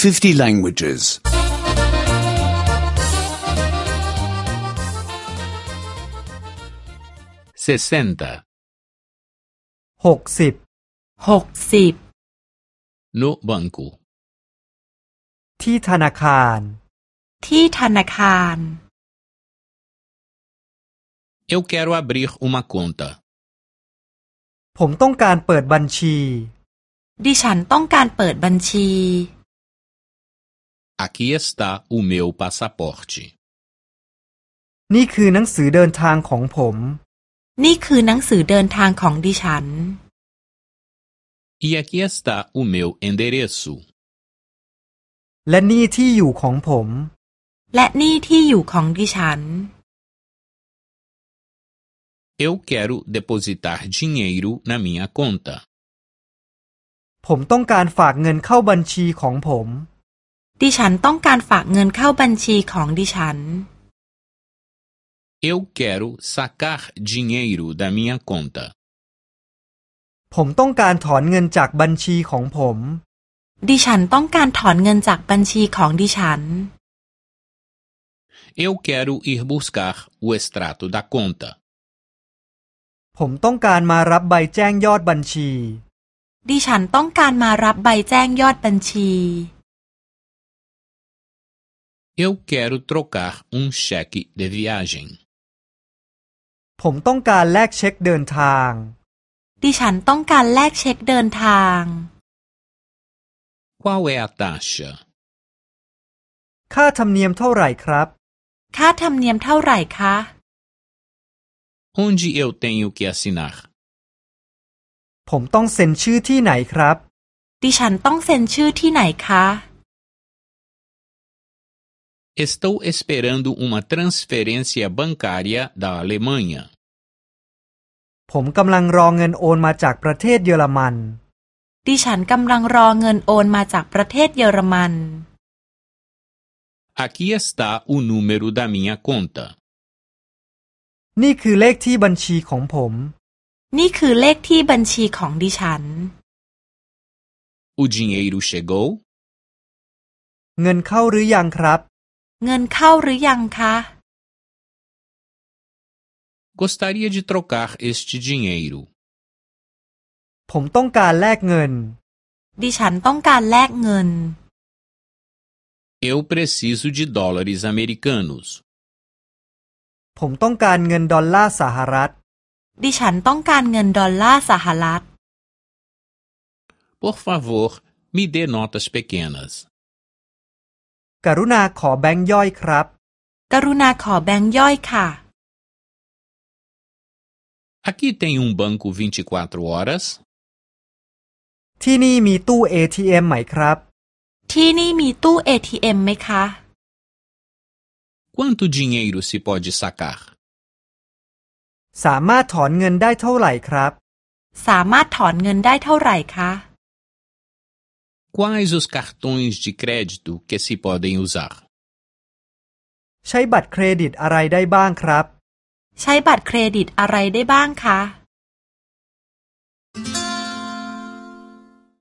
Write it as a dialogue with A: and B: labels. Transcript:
A: 50 languages.
B: 60
C: 60
B: no banco
D: ที่ธนาคาร
B: Eu quero abrir uma conta
D: ผมต้องการเปิดบัญชี
C: ดิฉันต้องการเปิดบัญชี
B: Aqui está o meu passaporte
D: นี่คือหนังสือเดินทางของผม
C: นี่คือหนังสือเดินทางของดิฉัน
B: E aqui está o meu endereço
D: และนี่ที่อยู่ของผม
C: และนี่ที่อยู่ของดิฉัน
B: Eu quero depositar dinheiro na minha conta
D: ผมต้องการฝากเงินเข้าบัญชีของผม
C: ดิฉันต้องการฝากเงินเข้าบัญชีของดิฉัน
B: Eu quero sacar dinheiro da minha conta
D: ผมต้องการถอนเงินจากบัญชีของผม
C: ดิฉันต้องการถอนเงินจากบัญชีของดิฉัน
B: Eu quero ir buscar o extrato da conta
D: ผมต้องการมารับใบแจ้งยอดบัญชี
C: ดิฉันต้องการมารับใบแจ้งยอดบัญชี
B: Eu quero trocar cheque de viagem
D: ผมต้องการแลกเช็คเดินทาง
C: ดิฉันต้องการแลกเช็คเดินทาง
B: Qual é a taxa
D: ค่าธรรมเนียมเท่าไหร่ครับ
C: ค่าธรรมเนียมเท่าไหร่คะ
B: Onde eu tenho que assinar
D: ผมต้องเซ็นชื่อที่ไหนครับ
C: ดิฉันต้องเซ็นชื่อที่ไหนคะ
B: Estou esperando uma transferência bancária da Alemanha
D: ผมกำลังรอเงินโอนมาจากประเทศเยอรมัน
C: ดิฉันกำลังรอเงินโอนมาจากประเทศเยอรมัน
B: Aqui está o número da minha conta
D: นี่คือเลขที่บัญชีของผม
C: นี่คือเลขที่บัญชีของดิฉัน
B: O dinheiro chegou
D: เงินเข้าหรือยังครับ
C: เงินเข้าหรือยังคะ
B: Gostaria de trocar este dinheiro
D: ผมต้องการแลกเงิน
C: ดิฉันต้องการแลกเงิน
B: Eu preciso de dólares americanos
D: ผมต้องการเงินดอลลาร์สหรัฐ
C: ดิฉันต้องการเงินดอลลาร์สหรัฐ
B: Por favor, me dê notas pequenas
D: กรุณาขอแบงค์ย่อยครับ
C: กรุณาขอแบงค์ย่อยค่ะ
B: Aqui tem banco 24 horas
D: ที่นี่มีตู้ ATM ไหมครับ
C: ที่นี่มีตู้ ATM ไหมคะ
B: Quanto dinheiro se pode sacar
D: สามารถถอนเงินได้เท่าไหร่ครับ
C: สามารถถอนเงินได้เท่าไหร่คะ
B: Quais os cartões de crédito que se podem usar
D: ใช้บัตรเครดิตอะไรได้บ้างครับ
C: ใช้บัตรเครดิตอะไรได้บ้างคะ